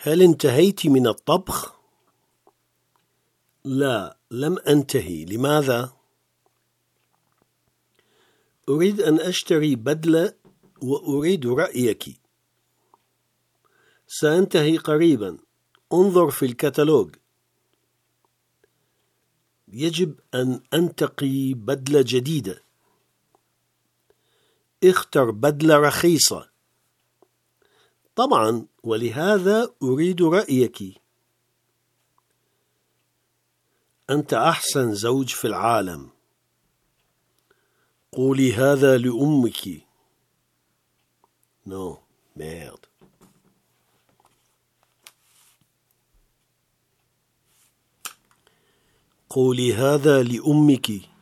هل انتهيت من الطبخ؟ لا، لم أنتهي. لماذا؟ أريد أن أشتري بدلة وأريد رأيك. سأنتهي قريبا. انظر في الكتالوج. يجب أن أنتقي بدلة جديدة. اختر بدلة رخيصة. طبعا، ولهذا أريد رأيك. أنت أحسن زوج في العالم. قولي هذا لأمك. No, merde. قولي هذا لأمك.